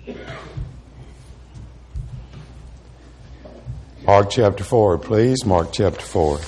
Mark chapter 4, please. Mark chapter 4.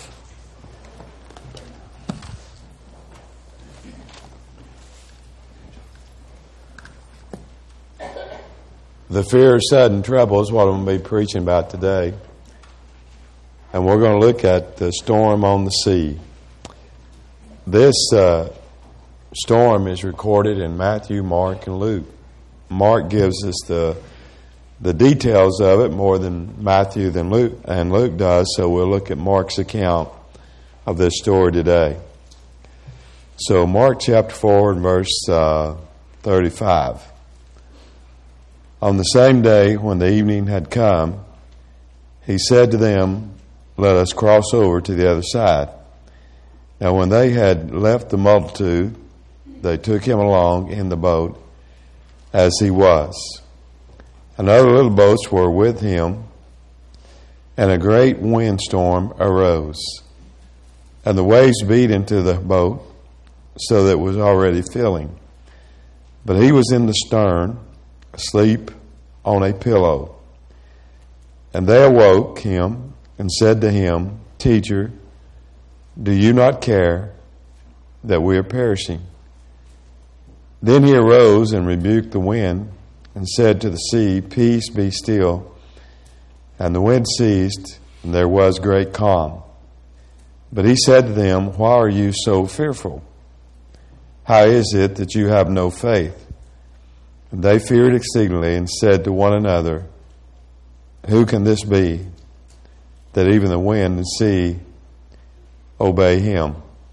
The fear of sudden trouble is what I'm going to be preaching about today. And we're going to look at the storm on the sea. This storm is recorded in Matthew, Mark, and Luke. Mark gives us the details of it more than Matthew and Luke does, so we'll look at Mark's account of this story today. So Mark chapter 4 and verse 35. On the same day when the evening had come, he said to them, "Let us cross over to the other side." Now when they had left the multitude, they took him along in the boat as he was. And other little boats were with him, and a great windstorm arose. And the waves beat into the boat, so that it was already filling. But he was in the stern, asleep on a pillow. And they awoke him and said to him, "Teacher, do you not care that we are perishing?" Then he arose and rebuked the wind and said to the sea, "Peace, be still." And the wind ceased, and there was great calm. But he said to them, "Why are you so fearful? How is it that you have no faith?" And they feared exceedingly and said to one another, "Who can this be, that even the wind and sea obey him?"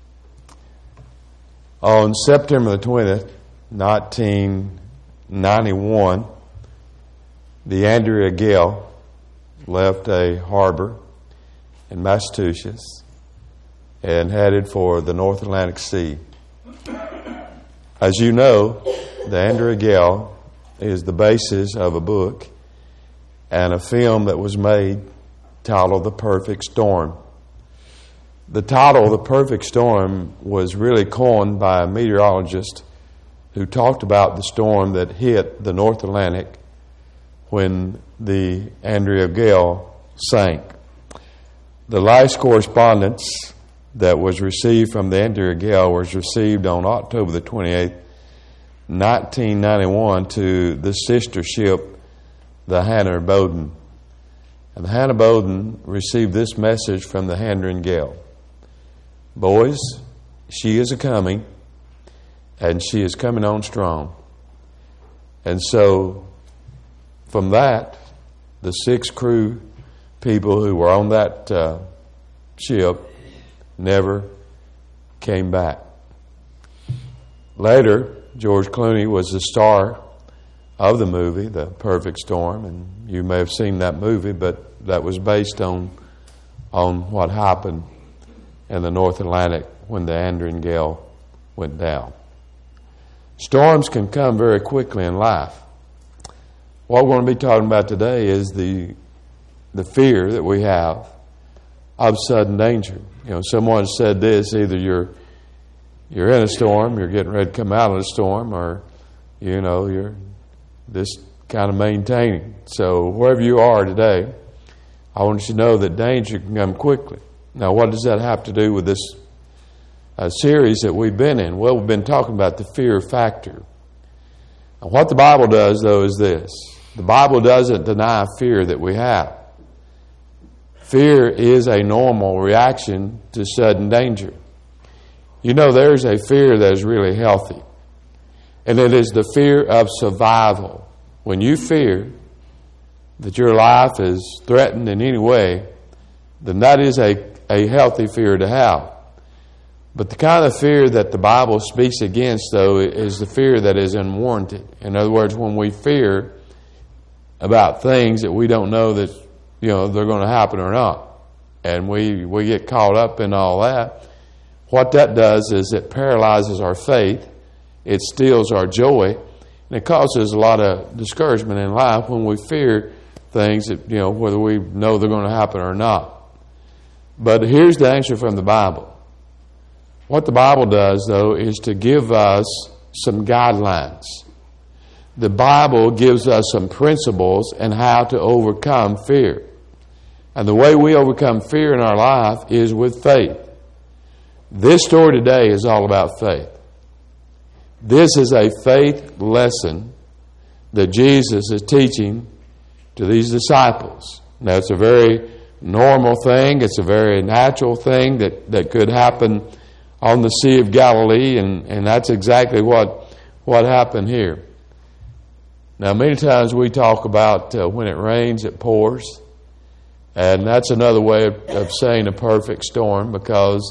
On September the 20th, 1991, the Andrea Gail left a harbor in Massachusetts and headed for the North Atlantic Sea. As you know, the Andrea Gail is the basis of a book and a film that was made titled The Perfect Storm. The title, The Perfect Storm, was really coined by a meteorologist who talked about the storm that hit the North Atlantic when the Andrea Gail sank. The last correspondence that was received from the Andrea Gail was received on October the 28th, 1991, to the sister ship, the Hannah Bowden. And the Hannah Bowden received this message from the Andrea Gail: "Boys, she is a-coming, and she is coming on strong." And so, from that, the 6 crew people who were on that ship never came back. Later, George Clooney was the star of the movie, The Perfect Storm, and you may have seen that movie, but that was based on what happened in the North Atlantic when the Andrea Gail went down. Storms can come very quickly in life. What we're going to be talking about today is the fear that we have of sudden danger. You know, someone said this: either you're in a storm, you're getting ready to come out of the storm, or you're just kind of maintaining. So wherever you are today, I want you to know that danger can come quickly. Now, what does that have to do with this series that we've been in? Well, we've been talking about the fear factor. And what the Bible does, though, is this: the Bible doesn't deny fear that we have. Fear is a normal reaction to sudden danger. You know, there's a fear that is really healthy, and it is the fear of survival. When you fear that your life is threatened in any way, then that is a healthy fear to have. But the kind of fear that the Bible speaks against, though, is the fear that is unwarranted. In other words, when we fear about things that we don't know that they're going to happen or not, and we get caught up in all that, what that does is it paralyzes our faith, it steals our joy, and it causes a lot of discouragement in life when we fear things that, whether we know they're going to happen or not. But here's the answer from the Bible. What the Bible does, though, is to give us some guidelines. the Bible gives us some principles and how to overcome fear. And the way we overcome fear in our life is with faith. This story today is all about faith. This is a faith lesson that Jesus is teaching to these disciples. Now, it's a very normal thing. It's a very natural thing that could happen on the Sea of Galilee, and that's exactly what happened here. Now, many times we talk about when it rains, it pours. And that's another way of saying a perfect storm, because,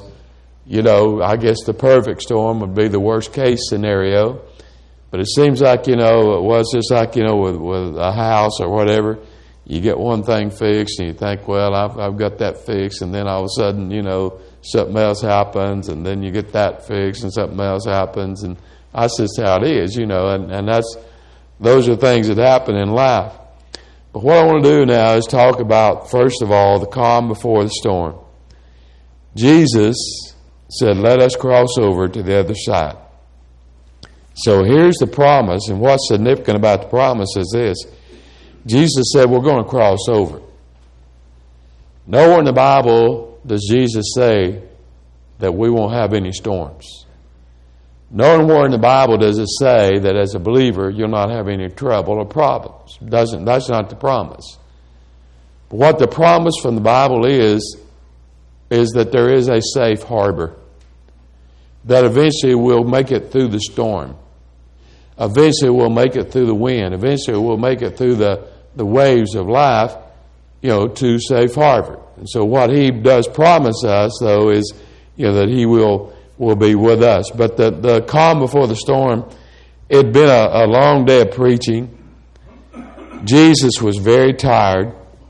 I guess the perfect storm would be the worst case scenario. But it seems like, it was just like, with a house or whatever. You get one thing fixed and you think, well, I've got that fixed. And then all of a sudden, something else happens. And then you get that fixed and something else happens. And that's just how it is, and those are things that happen in life. But what I want to do now is talk about, first of all, the calm before the storm. Jesus said, let us cross over to the other side. So here's the promise, and what's significant about the promise is this. Jesus said, we're going to cross over. Nowhere in the Bible does Jesus say that we won't have any storms. Nowhere in the Bible does it say that as a believer you'll not have any trouble or problems. That's not the promise. But what the promise from the Bible is that there is a safe harbor. That eventually we'll make it through the storm. Eventually we'll make it through the wind. Eventually we'll make it through the waves of life, to safe harbor. And so what He does promise us, though, is that He will be with us. But the calm before the storm, it had been a long day of preaching. Jesus was very tired.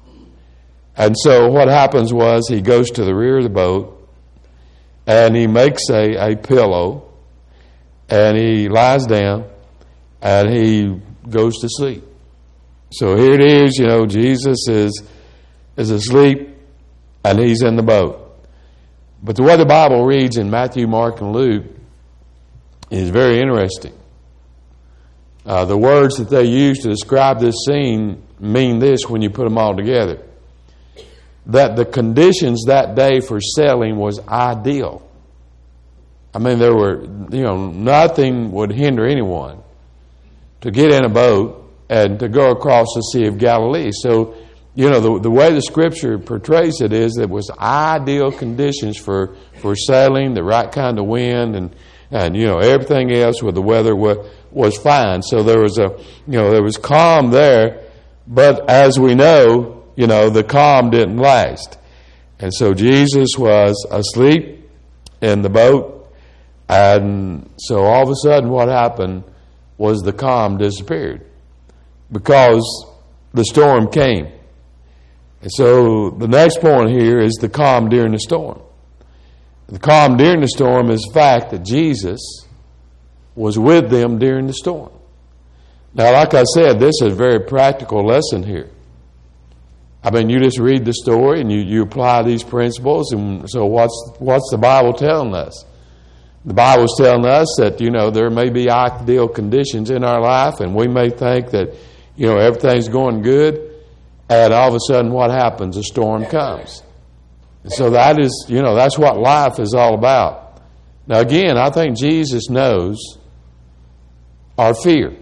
And so what happens was He goes to the rear of the boat and He makes a pillow and He lies down and He goes to sleep. So here it is, Jesus is asleep and He's in the boat. But the way the Bible reads in Matthew, Mark, and Luke is very interesting. The words that they use to describe this scene mean this when you put them all together. That the conditions that day for sailing was ideal. I mean, there were, nothing would hinder anyone to get in a boat and to go across the Sea of Galilee. So, the way the Scripture portrays it is that it was ideal conditions for sailing, the right kind of wind, and everything else with the weather was fine. So there was calm there, but as we know, the calm didn't last. And so Jesus was asleep in the boat, and so all of a sudden what happened was the calm disappeared because the storm came. And so the next point here is the calm during the storm. The calm during the storm is the fact that Jesus was with them during the storm. Now, like I said, this is a very practical lesson here. I mean, you just read the story and you apply these principles, and so what's the Bible telling us? The Bible's telling us that, there may be ideal conditions in our life, and we may think that, everything's going good. And all of a sudden, what happens? A storm comes. And so that is, that's what life is all about. Now, again, I think Jesus knows our fear.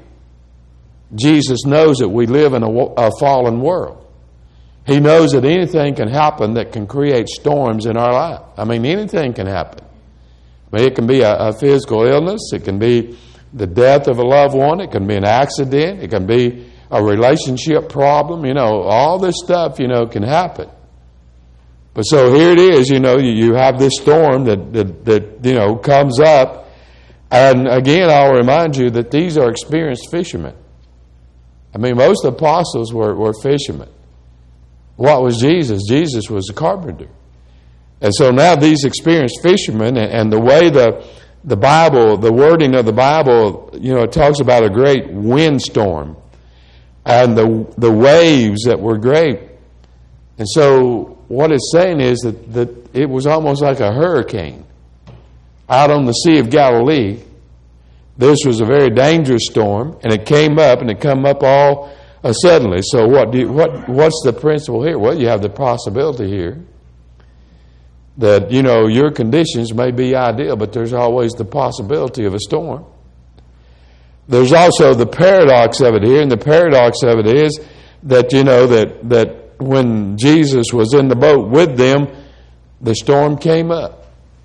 Jesus knows that we live in a fallen world. He knows that anything can happen that can create storms in our life. I mean, anything can happen. I mean, it can be a physical illness. It can be the death of a loved one. It can be an accident. It can be a relationship problem, all this stuff, can happen. But so here it is, you have this storm that comes up. And again, I'll remind you that these are experienced fishermen. I mean, most of the apostles were fishermen. What was Jesus? Jesus was a carpenter. And so now these experienced fishermen, and the way the Bible, the wording of the Bible, it talks about a great windstorm. And the waves that were great. And so what it's saying is that it was almost like a hurricane out on the Sea of Galilee. This was a very dangerous storm, and it came up, and it come up all suddenly. So what's the principle here? Well, you have the possibility here that, your conditions may be ideal, but there's always the possibility of a storm. There's also the paradox of it here, and the paradox of it is that, that when Jesus was in the boat with them, the storm came up.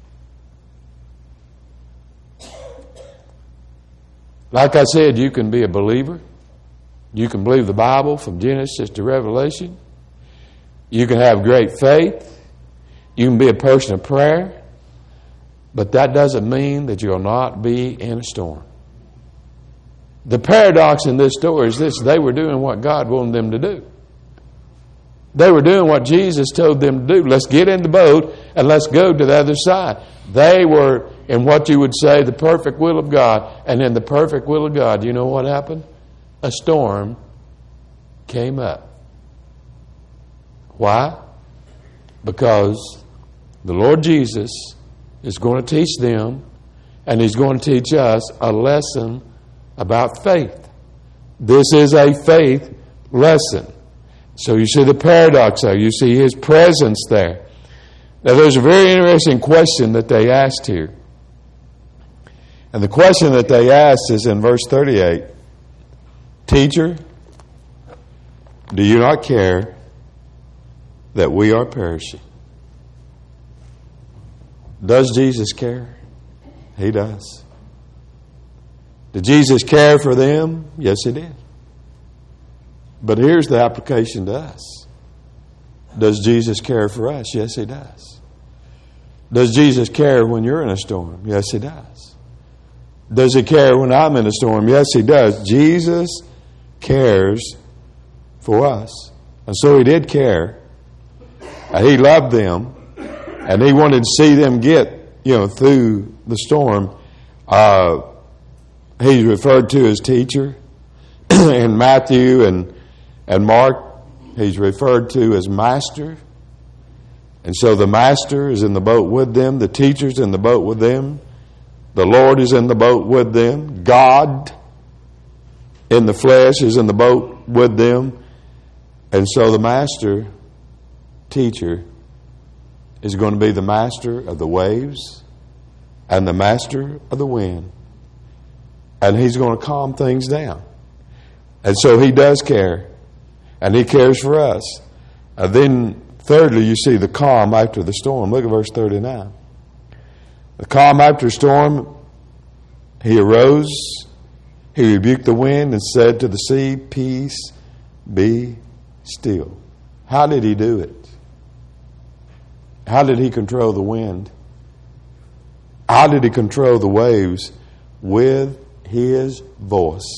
Like I said, you can be a believer. You can believe the Bible from Genesis to Revelation. You can have great faith. You can be a person of prayer. But that doesn't mean that you'll not be in a storm. The paradox in this story is this: they were doing what God wanted them to do. They were doing what Jesus told them to do. Let's get in the boat and let's go to the other side. They were in what you would say the perfect will of God. And in the perfect will of God, you know what happened? A storm came up. Why? Because the Lord Jesus is going to teach them, and He's going to teach us a lesson about faith. This is a faith lesson. So you see the paradox there. You see His presence there. Now there's a very interesting question that they asked here. And the question that they asked is in verse 38. Teacher, do you not care that we are perishing? Does Jesus care? He does. Did Jesus care for them? Yes, He did. But here's the application to us. Does Jesus care for us? Yes, He does. Does Jesus care when you're in a storm? Yes, He does. Does He care when I'm in a storm? Yes, He does. Jesus cares for us. And so He did care. And He loved them. And He wanted to see them get, through the storm. He's referred to as teacher. In Matthew and Mark, He's referred to as master. And so the master is in the boat with them. The teacher's in the boat with them. The Lord is in the boat with them. God in the flesh is in the boat with them. And so the master, teacher, is going to be the master of the waves and the master of the wind. And He's going to calm things down. And so He does care. And He cares for us. And then thirdly, you see the calm after the storm. Look at verse 39. The calm after storm, He arose, He rebuked the wind and said to the sea, peace, be still. How did He do it? How did He control the wind? How did He control the waves? With His voice.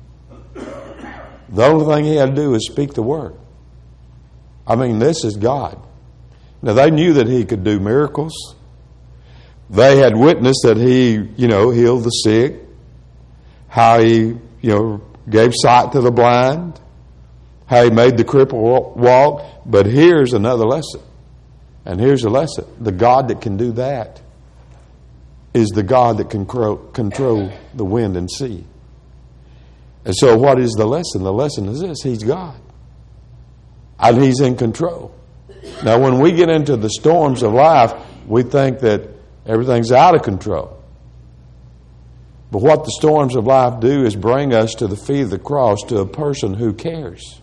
The only thing He had to do is speak the word. I mean, this is God. Now, they knew that He could do miracles. They had witnessed that He, healed the sick, how He, gave sight to the blind, how He made the cripple walk. But here's another lesson. And here's a lesson. The God that can do that is the God that can control the wind and sea. And so what is the lesson? The lesson is this: He's God. And He's in control. Now, when we get into the storms of life, we think that everything's out of control. But what the storms of life do is bring us to the feet of the cross, to a person who cares.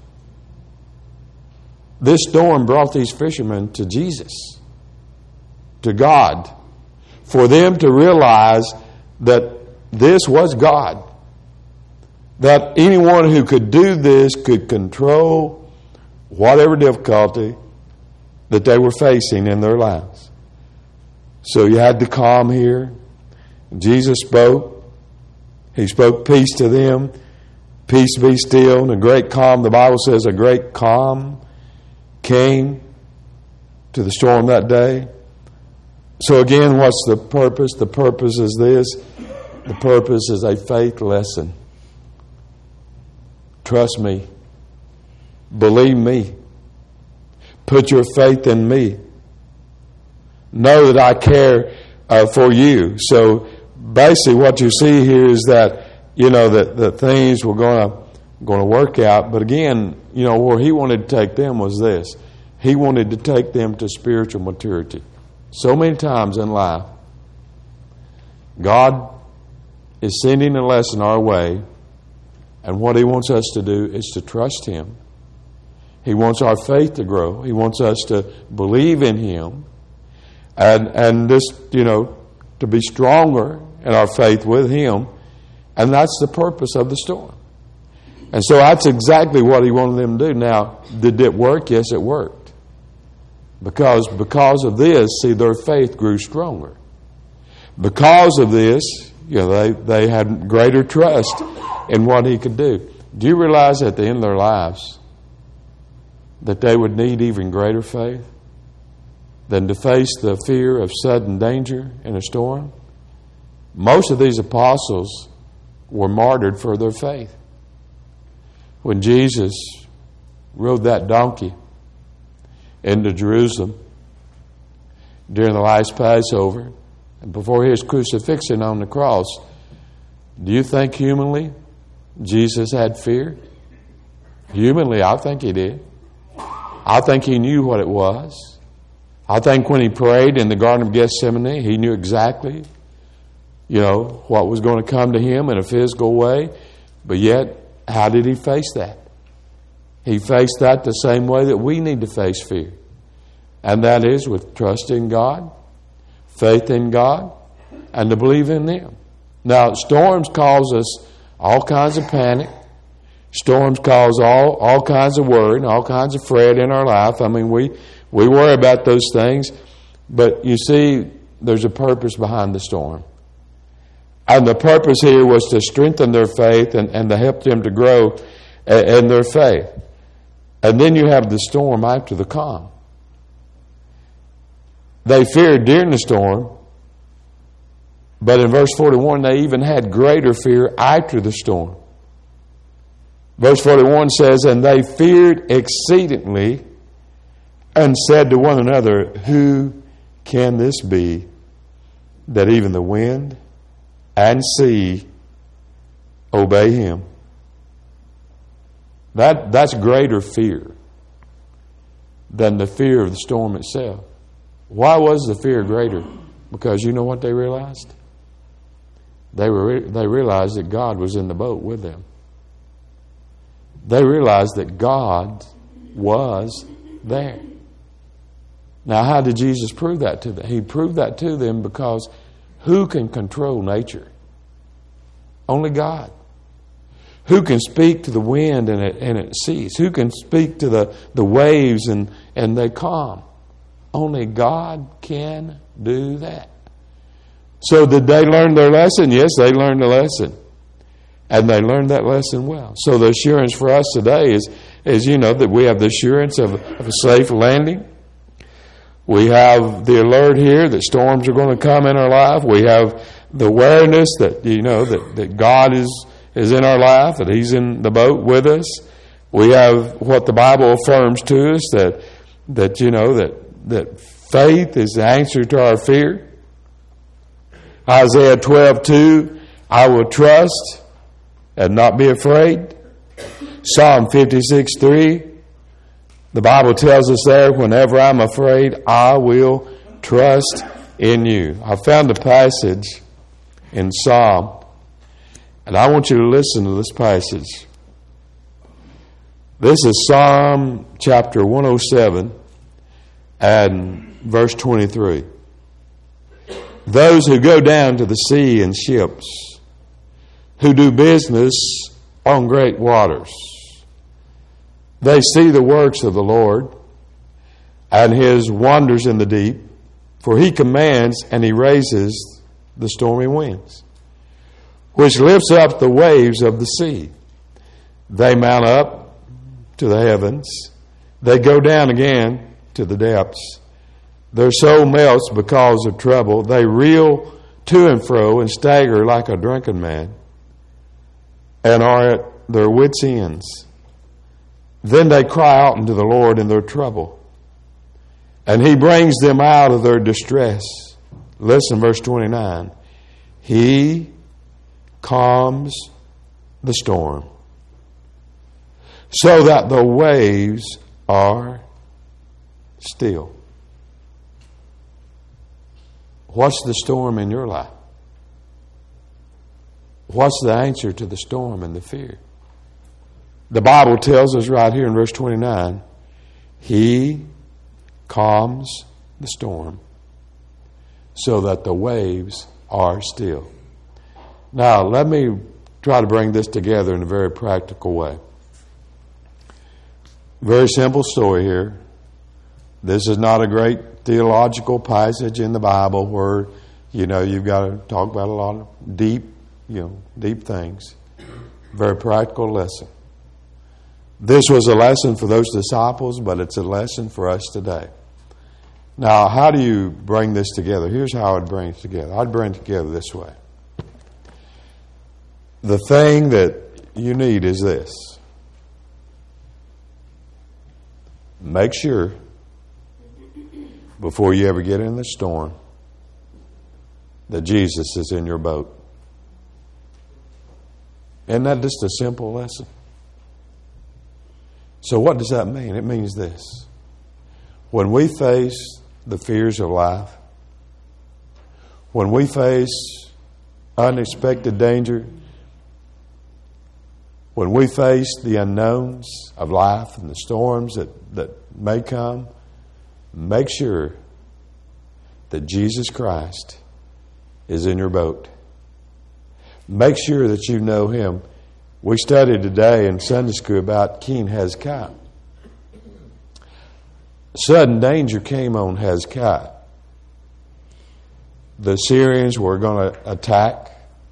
This storm brought these fishermen to Jesus, to God, for them to realize that this was God. That anyone who could do this could control whatever difficulty that they were facing in their lives. So you had the calm here. Jesus spoke. He spoke peace to them. Peace be still. And a great calm, the Bible says a great calm came to the storm that day. So again, what's the purpose? The purpose is this. The purpose is a faith lesson. Trust me. Believe me. Put your faith in me. Know that I care for you. So basically what you see here is that, that things were going to work out. But again, where he wanted to take them was this. He wanted to take them to spiritual maturity. So many times in life, God is sending a lesson our way, and what he wants us to do is to trust him. He wants our faith to grow. He wants us to believe in him and just, to be stronger in our faith with him. And that's the purpose of the storm. And so that's exactly what he wanted them to do. Now, did it work? Yes, it worked. Because of this, see, their faith grew stronger. Because of this, they had greater trust in what he could do. Do you realize at the end of their lives that they would need even greater faith than to face the fear of sudden danger in a storm? Most of these apostles were martyred for their faith. When Jesus rode that donkey into Jerusalem during the last Passover, and before his crucifixion on the cross, do you think humanly Jesus had fear? Humanly, I think he did. I think he knew what it was. I think when he prayed in the Garden of Gethsemane, he knew exactly, what was going to come to him in a physical way. But yet, how did he face that? He faced that the same way that we need to face fear. And that is with trust in God, faith in God, and to believe in them. Now, storms cause us all kinds of panic. Storms cause all kinds of worry and all kinds of fret in our life. I mean, we worry about those things. But you see, there's a purpose behind the storm. And the purpose here was to strengthen their faith and to help them to grow in their faith. And then you have the storm after the calm. They feared during the storm, but in verse 41, they even had greater fear after the storm. Verse 41 says, "And they feared exceedingly and said to one another, 'Who can this be, that even the wind and sea obey him?'" That's greater fear than the fear of the storm itself. Why was the fear greater? Because you know what they realized? They realized that God was in the boat with them. They realized that God was there. Now, how did Jesus prove that to them? He proved that to them because who can control nature? Only God. Who can speak to the wind and it cease? Who can speak to the waves and they calm? Only God can do that. So did they learn their lesson? Yes, they learned the lesson. And they learned that lesson well. So the assurance for us today is that we have the assurance of a safe landing. We have the alert here that storms are going to come in our life. We have the awareness that, that God is in our life, that he's in the boat with us. We have what the Bible affirms to us, that faith is the answer to our fear. Isaiah 12:2, "I will trust and not be afraid." Psalm 56:3, the Bible tells us there, "Whenever I'm afraid, I will trust in you." I found a passage in Psalm, and I want you to listen to this passage. This is Psalm chapter 107 and verse 23. "Those who go down to the sea in ships, who do business on great waters, they see the works of the Lord and his wonders in the deep, for he commands and he raises the stormy winds, which lifts up the waves of the sea. They mount up to the heavens. They go down again to the depths. Their soul melts because of trouble. They reel to and fro and stagger like a drunken man and are at their wits' ends. Then they cry out unto the Lord in their trouble, and he brings them out of their distress." Listen, verse 29. He calms the storm so that the waves are still. What's the storm in your life? What's the answer to the storm and the fear? The Bible tells us right here in verse 29, He calms the storm so that the waves are still. Now, let me try to bring this together in a very practical way. Very simple story here. This is not a great theological passage in the Bible where, you've got to talk about a lot of deep things. Very practical lesson. This was a lesson for those disciples, but it's a lesson for us today. Now, how do you bring this together? Here's how I'd bring it together. I'd bring it together this way. The thing that you need is this. Make sure, before you ever get in the storm, that Jesus is in your boat. Isn't that just a simple lesson? So what does that mean? It means this. When we face the fears of life, when we face unexpected danger, when we face the unknowns of life and the storms that may come, make sure that Jesus Christ is in your boat. Make sure that you know Him. We studied today in Sunday school about King Hezekiah. Sudden danger came on Hezekiah. The Syrians were going to attack.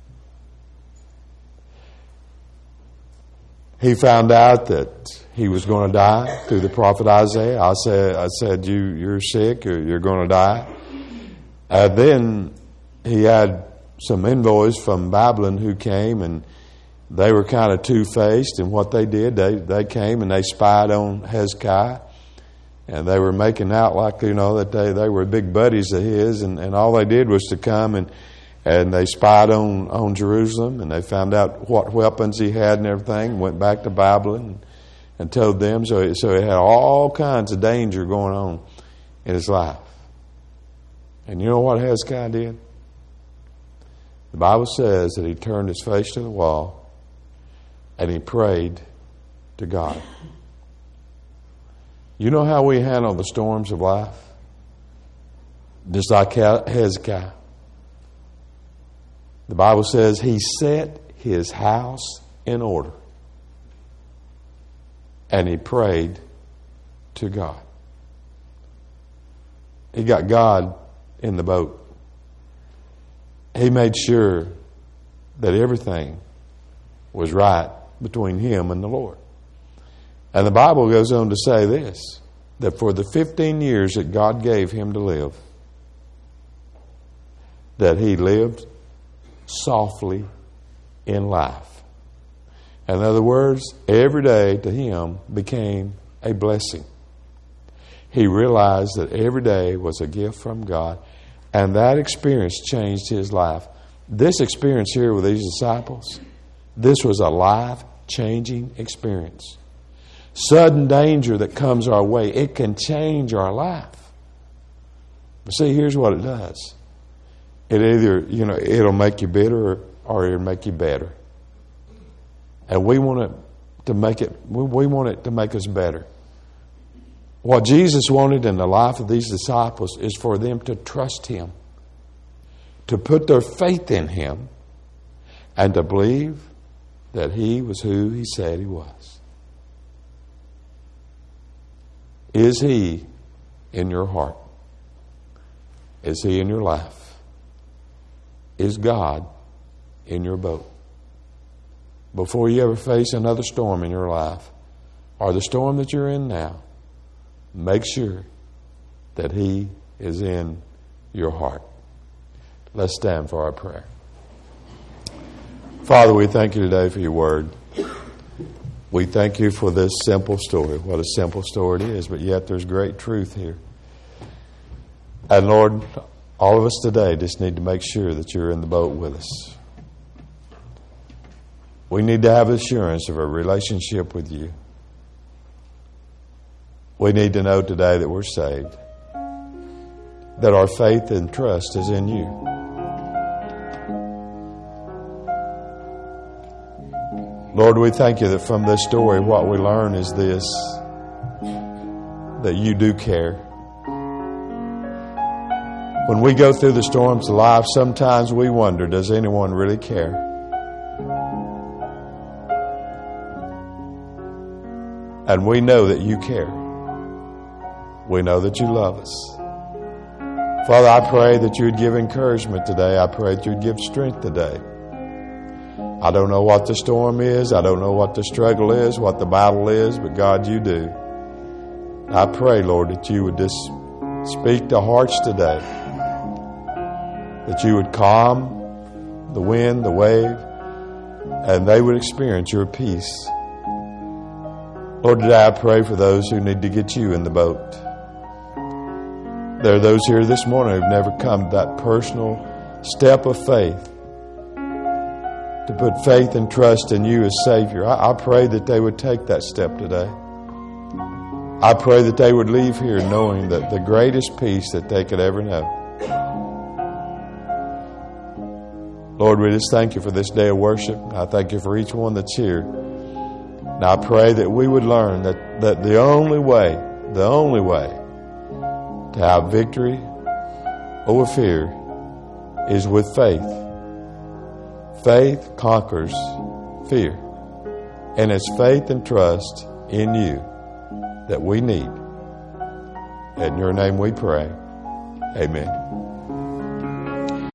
He found out that he was going to die through the prophet Isaiah. I said, you're sick, you're going to die. Then he had some envoys from Babylon who came, and they were kind of two-faced. And what they did, they came and they spied on Hezekiah. And they were making out like, that they were big buddies of his. And all they did was to come and they spied on Jerusalem, and they found out what weapons he had and everything, went back to Babylon and told them. So he had all kinds of danger going on in his life. And you know what Hezekiah did? The Bible says that he turned his face to the wall and he prayed to God. You know how we handle the storms of life? Just like Hezekiah. The Bible says he set his house in order and he prayed to God. He got God in the boat. He made sure that everything was right between him and the Lord. And the Bible goes on to say this, that for the 15 years that God gave him to live, that he lived softly in life. In other words, every day to him became a blessing. He realized that every day was a gift from God, and that experience changed his life. This experience here with these disciples, this was a life-changing experience. Sudden danger that comes our way, it can change our life. But see, here's what it does. It either, it'll make you bitter or it'll make you better. And we want it to make us better. What Jesus wanted in the life of these disciples is for them to trust Him, to put their faith in Him, and to believe that He was who He said He was. Is He in your heart? Is He in your life? Is God in your boat? Before you ever face another storm in your life, or the storm that you're in now, make sure that He is in your heart. Let's stand for our prayer. Father, we thank you today for your word. We thank you for this simple story. What a simple story it is, but yet there's great truth here. And Lord, All of us today just need to make sure that you're in the boat with us. We need to have assurance of a relationship with you. We need to know today that we're saved, that our faith and trust is in you. Lord, we thank you that from this story what we learn is this, that you do care. When we go through the storms of life, sometimes we wonder, does anyone really care? And we know that you care. We know that you love us. Father, I pray that you would give encouragement today. I pray that you would give strength today. I don't know what the storm is. I don't know what the struggle is, what the battle is, but God, you do. I pray, Lord, that you would just speak to hearts today, that you would calm the wind, the wave, and they would experience your peace. Lord, today I pray for those who need to get you in the boat. There are those here this morning who've never come to that personal step of faith, to put faith and trust in you as Savior. I pray that they would take that step today. I pray that they would leave here knowing that the greatest peace that they could ever know. Lord, we just thank you for this day of worship. I thank you for each one that's here. And I pray that we would learn that the only way to have victory over fear is with faith. Faith conquers fear. And it's faith and trust in you that we need. In your name we pray. Amen.